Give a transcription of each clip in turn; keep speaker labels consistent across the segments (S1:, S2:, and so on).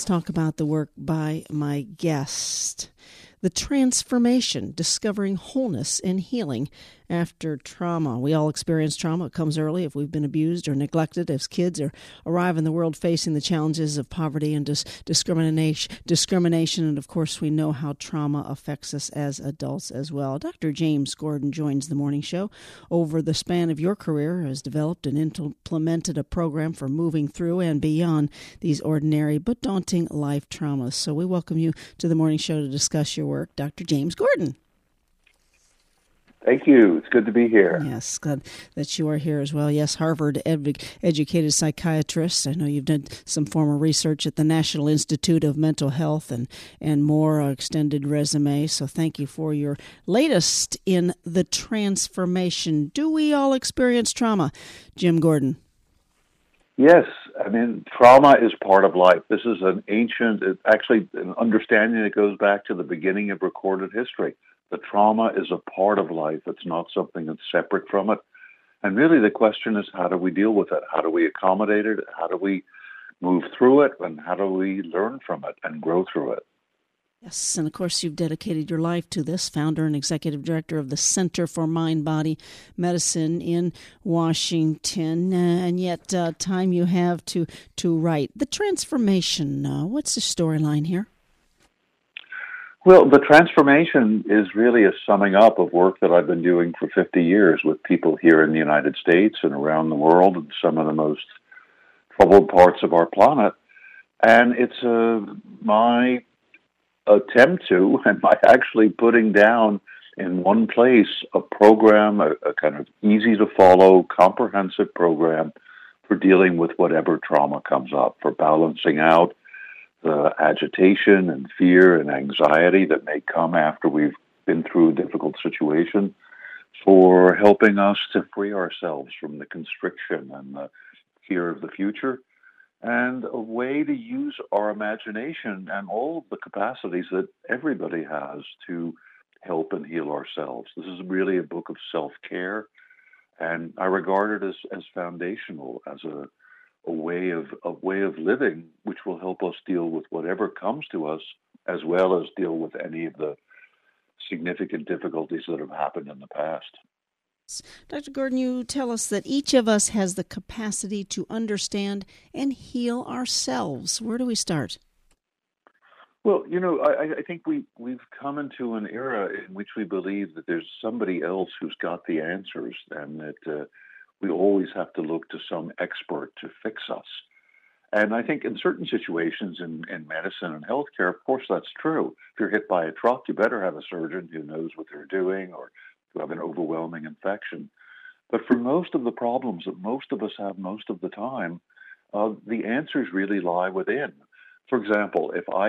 S1: let's talk about the work by my guest. The Transformation, Discovering Wholeness and Healing After Trauma. We all experience trauma. It comes early if we've been abused or neglected as kids, or arrive in the world facing the challenges of poverty and discrimination. And, of course, we know how trauma affects us as adults as well. Dr. James Gordon joins the morning show. Over the span of your career, has developed and implemented a program for moving through and beyond these ordinary but daunting life traumas. So we welcome you to the morning show to discuss your work, Dr. James Gordon.
S2: Thank you. It's good to be here.
S1: Yes, glad that you are here as well. Yes, Harvard-educated psychiatrist. I know you've done some formal research at the National Institute of Mental Health and more extended resume. So thank you for your latest in The Transformation. Do we all experience trauma? Jim Gordon.
S2: Yes. I mean, trauma is part of life. This is an actually an understanding that goes back to the beginning of recorded history. The trauma is a part of life. It's not something that's separate from it. And really the question is, how do we deal with it? How do we accommodate it? How do we move through it? And how do we learn from it and grow through it?
S1: Yes, and of course you've dedicated your life to this, founder and executive director of the Center for Mind-Body Medicine in Washington, and yet time you have to write. The Transformation, what's the storyline here?
S2: Well, the Transformation is really a summing up of work that I've been doing for 50 years with people here in the United States and around the world in some of the most troubled parts of our planet. And it's my attempt to, and by actually putting down in one place a program, a kind of easy to follow, comprehensive program for dealing with whatever trauma comes up, for balancing out the agitation and fear and anxiety that may come after we've been through a difficult situation, for helping us to free ourselves from the constriction and the fear of the future, and a way to use our imagination and all of the capacities that everybody has to help and heal ourselves. This is really a book of self-care, and I regard it as foundational, as a way of living, which will help us deal with whatever comes to us, as well as deal with any of the significant difficulties that have happened in the past.
S1: Dr. Gordon, you tell us that each of us has the capacity to understand and heal ourselves. Where do we start?
S2: Well, I think we've come into an era in which we believe that there's somebody else who's got the answers, and that we always have to look to some expert to fix us. And I think in certain situations in medicine and healthcare, of course, that's true. If you're hit by a truck, you better have a surgeon who knows what they're doing, or you have an overwhelming infection. But for most of the problems that most of us have most of the time, the answers really lie within. For example,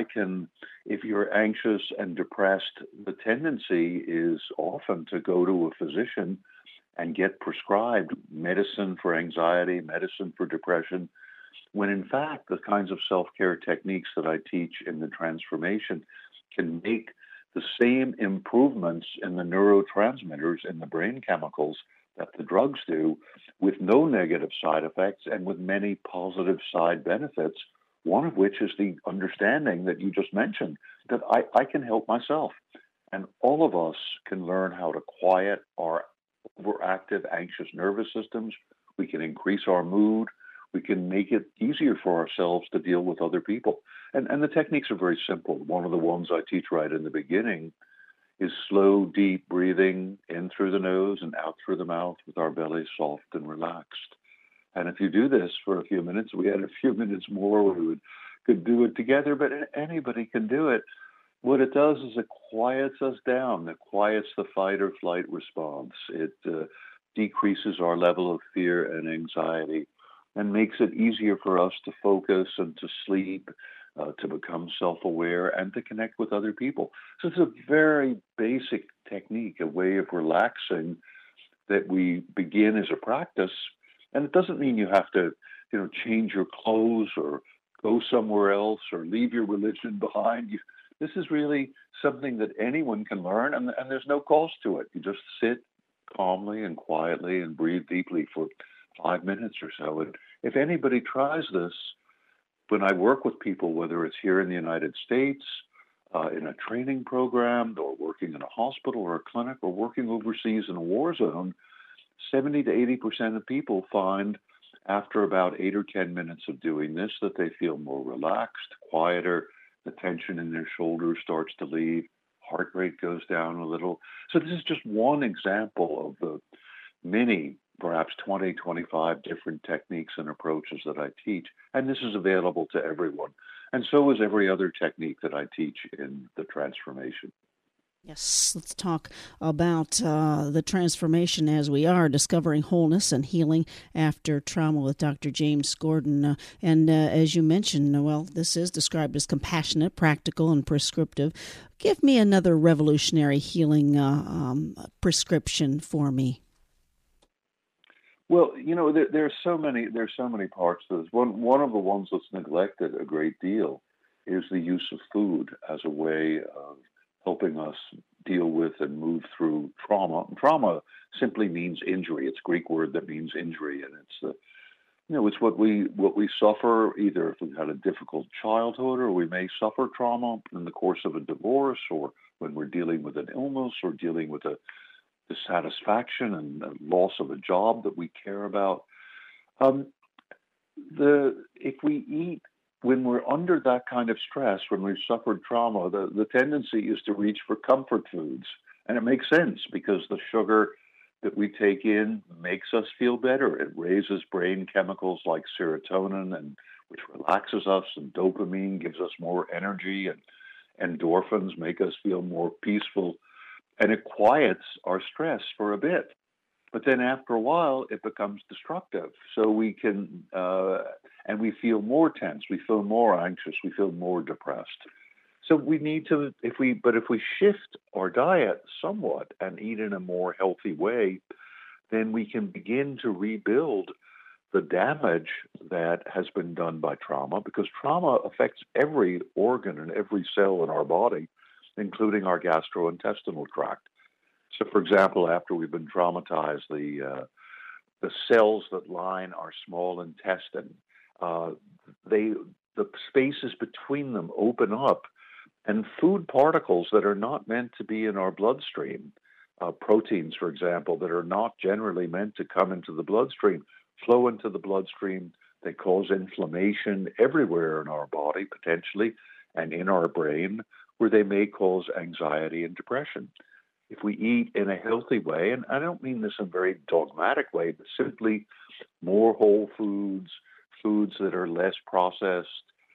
S2: if you're anxious and depressed, the tendency is often to go to a physician and get prescribed medicine for anxiety, medicine for depression, when in fact the kinds of self-care techniques that I teach in the Transformation can make the same improvements in the neurotransmitters and the brain chemicals that the drugs do, with no negative side effects and with many positive side benefits, one of which is the understanding that you just mentioned, that I can help myself. And all of us can learn how to quiet our overactive, anxious nervous systems. We can increase our mood. We can make it easier for ourselves to deal with other people. And the techniques are very simple. One of the ones I teach right in the beginning is slow, deep breathing in through the nose and out through the mouth with our belly soft and relaxed. And if you do this for a few minutes, we had a few minutes more, could do it together, but anybody can do it. What it does is it quiets us down. It quiets the fight or flight response. It decreases our level of fear and anxiety and makes it easier for us to focus and to sleep, to become self-aware and to connect with other people. So it's a very basic technique, a way of relaxing that we begin as a practice. And it doesn't mean you have to, change your clothes or go somewhere else or leave your religion behind. This is really something that anyone can learn, and there's no cost to it. You just sit calmly and quietly and breathe deeply for 5 minutes or so. And if anybody tries this, when I work with people, whether it's here in the United States, in a training program, or working in a hospital or a clinic, or working overseas in a war zone, 70 to 80% of people find after about 8 or 10 minutes of doing this that they feel more relaxed, quieter, the tension in their shoulders starts to leave, heart rate goes down a little. So this is just one example of the many, perhaps 20, 25 different techniques and approaches that I teach. And this is available to everyone. And so is every other technique that I teach in the transformation.
S1: Yes, let's talk about the transformation as we are discovering wholeness and healing after trauma with Dr. James Gordon. And as you mentioned, well, this is described as compassionate, practical, and prescriptive. Give me another revolutionary healing prescription for me.
S2: Well, there's so many parts to this. One of the ones that's neglected a great deal is the use of food as a way of helping us deal with and move through trauma. Trauma simply means injury. It's a Greek word that means injury, and it's what we suffer either if we've had a difficult childhood, or we may suffer trauma in the course of a divorce, or when we're dealing with an illness, or dealing with a dissatisfaction and the loss of a job that we care about. If we eat when we're under that kind of stress, when we've suffered trauma, the tendency is to reach for comfort foods. And it makes sense because the sugar that we take in makes us feel better. It raises brain chemicals like serotonin, and which relaxes us, and dopamine gives us more energy, and endorphins make us feel more peaceful. And it quiets our stress for a bit. But then after a while, it becomes destructive. So we can, and we feel more tense, we feel more anxious, we feel more depressed. So we need to, if we shift our diet somewhat and eat in a more healthy way, then we can begin to rebuild the damage that has been done by trauma, because trauma affects every organ and every cell in our body, including our gastrointestinal tract. So, for example, after we've been traumatized, the cells that line our small intestine, the spaces between them open up, and food particles that are not meant to be in our bloodstream, proteins, for example, that are not generally meant to come into the bloodstream, flow into the bloodstream. They cause inflammation everywhere in our body, potentially, and in our brain, where they may cause anxiety and depression. If we eat in a healthy way, and I don't mean this in a very dogmatic way, but simply more whole foods, foods that are less processed,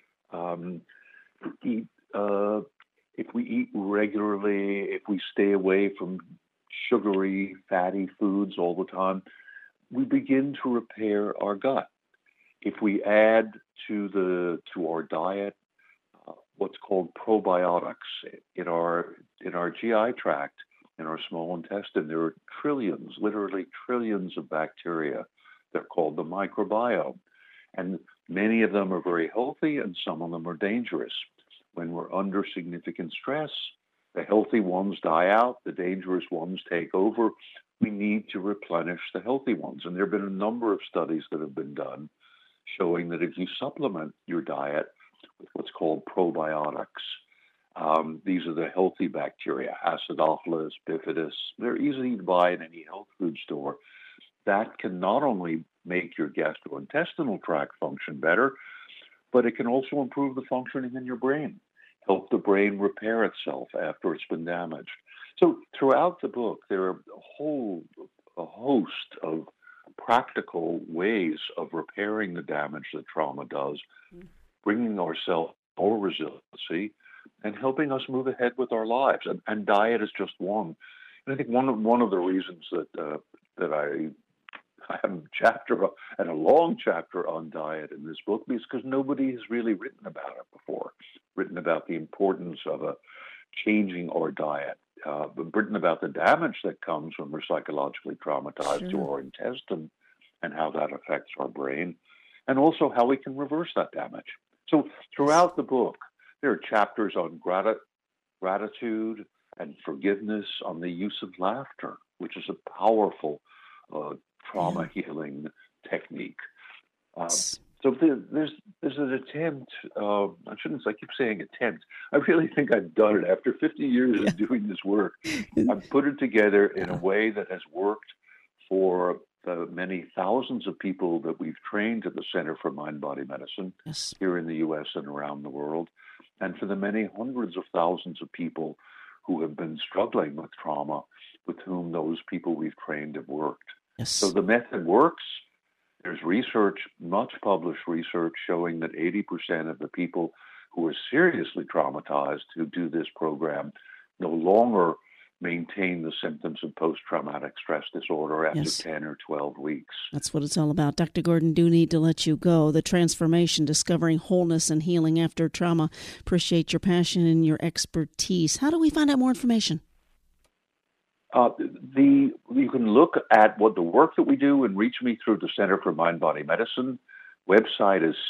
S2: if we eat regularly, if we stay away from sugary, fatty foods all the time, we begin to repair our gut. If we add to our diet what's called probiotics in our GI tract, in our small intestine, there are trillions, literally trillions of bacteria. They're called the microbiome. And many of them are very healthy, and some of them are dangerous. When we're under significant stress, the healthy ones die out, the dangerous ones take over. We need to replenish the healthy ones. And there have been a number of studies that have been done showing that if you supplement your diet with what's called probiotics, these are the healthy bacteria, Acidophilus, Bifidus. They're easy to buy in any health food store. That can not only make your gastrointestinal tract function better, but it can also improve the functioning in your brain, help the brain repair itself after it's been damaged. So throughout the book, there are a host of practical ways of repairing the damage that trauma does, bringing ourselves more resiliency, and helping us move ahead with our lives. And diet is just one. And I think one of the reasons that I have a chapter and a long chapter on diet in this book is because nobody has really written about it before, written about the importance of changing our diet, written about the damage that comes when we're psychologically traumatized to our intestine and how that affects our brain, and also how we can reverse that damage. So throughout the book, there are chapters on gratitude and forgiveness, on the use of laughter, which is a powerful trauma healing technique. So there's an attempt. I keep saying attempt. I really think I've done it after 50 years of doing this work. I've put it together in a way that has worked for the many thousands of people that we've trained at the Center for Mind-Body Medicine here in the U.S. and around the world, and for the many hundreds of thousands of people who have been struggling with trauma, with whom those people we've trained have worked. So the method works. There's research, much published research, showing that 80% of the people who are seriously traumatized who do this program no longer maintain the symptoms of post-traumatic stress disorder after 10 or 12 weeks.
S1: That's what it's all about. Dr. Gordon, do need to let you go. The Transformation, Discovering Wholeness and Healing After Trauma. Appreciate your passion and your expertise. How do we find out more information?
S2: You can look at what the work that we do and reach me through the Center for Mind-Body Medicine. Website is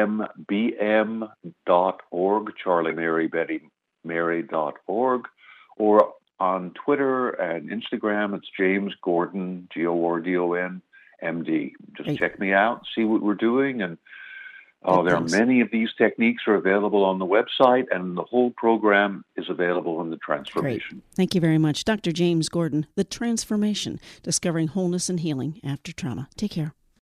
S2: cmbm.org, Charlie Mary Betty Mary.org, or on Twitter and Instagram, it's James Gordon, Gordon, MD. Just check me out, see what we're doing, and there are many of these techniques are available on the website, and the whole program is available in the Transformation.
S1: Great. Thank you very much. Dr. James Gordon, The Transformation, Discovering Wholeness and Healing After Trauma. Take care.